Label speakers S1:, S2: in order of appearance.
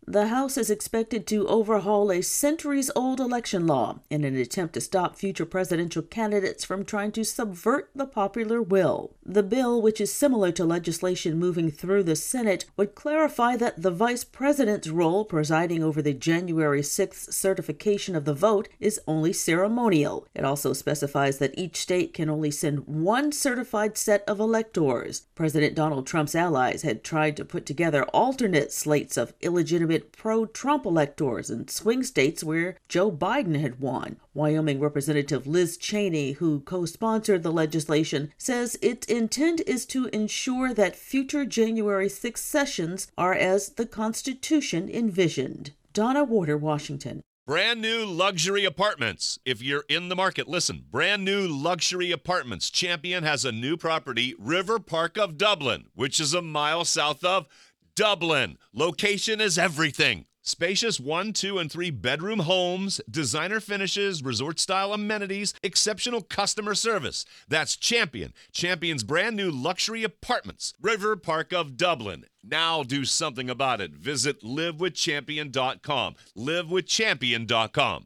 S1: The House is expected to overhaul a centuries-old election law in an attempt to stop future presidential candidates from trying to subvert the popular will. The bill, which is similar to legislation moving through the Senate, would clarify that the vice president's role presiding over the January 6th certification of the vote is only ceremonial. It also specifies that each state can only send one certified set of electors. President Donald Trump's allies had tried to put together alternate slates of illegitimate pro-Trump electors in swing states where Joe Biden had won. Wyoming Representative Liz Cheney, who co-sponsored the legislation, says its intent is to ensure that future January 6 sessions are as the Constitution envisioned. Donna Warder, Washington.
S2: Brand new luxury apartments. If you're in the market, listen. Brand new luxury apartments. Champion has a new property, River Park of Dublin, which is a mile south of Dublin. Location is everything. Spacious 1, 2, and 3 bedroom homes, designer finishes, resort-style amenities, exceptional customer service. That's Champion. Champion's brand new luxury apartments, River Park of Dublin. Now do something about it. Visit livewithchampion.com. livewithchampion.com.